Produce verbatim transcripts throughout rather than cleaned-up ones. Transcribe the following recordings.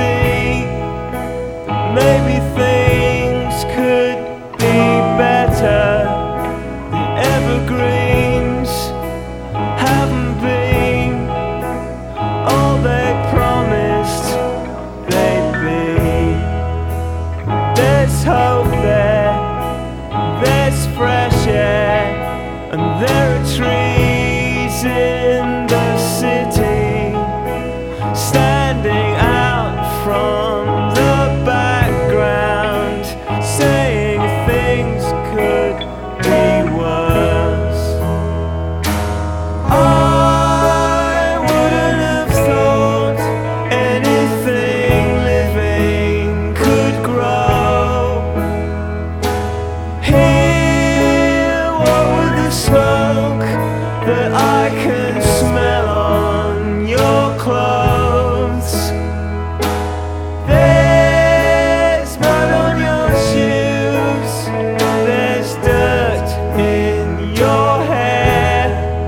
see that maybe things could be better. The evergreens haven't been all they promised they'd be. There's hope there, there's fresh air, and there are trees in the city standing out from the background, saying things could be worse. I wouldn't have thought anything living could grow here. What with the smoke that I can smell on your clothes, there's mud on your shoes, there's dirt in your hair.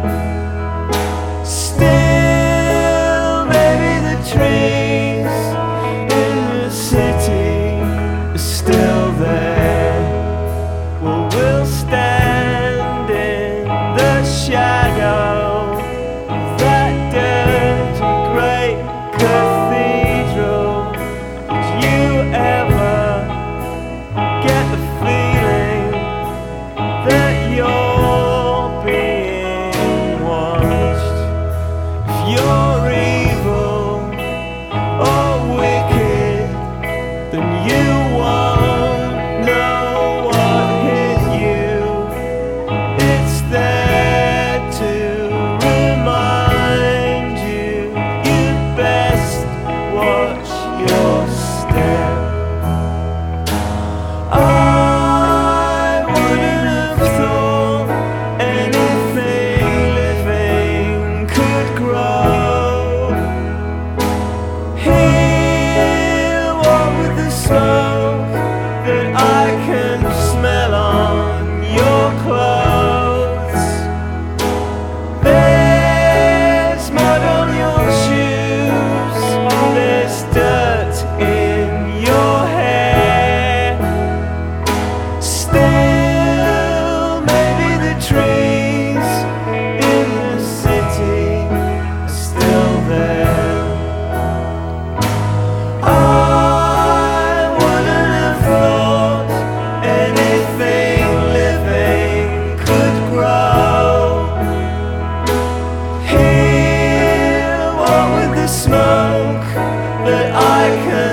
Still, maybe the trees in the city are still there. Well, we'll stand in the shadow of that dirty great cathedral. Did you ever get the feeling that you're being watched? If you're evil or wicked, then you won't know what hit you. It's there to remind you. You'd best watch your step. I wouldn't have thought anything living could grow here. What with the smoke that I can smell on your clothes, there's mud on your shoes, there's dirt in your hair. Still, maybe the trees in the city are still there. I wouldn't have thought anything living could grow here. What with the smoke that I can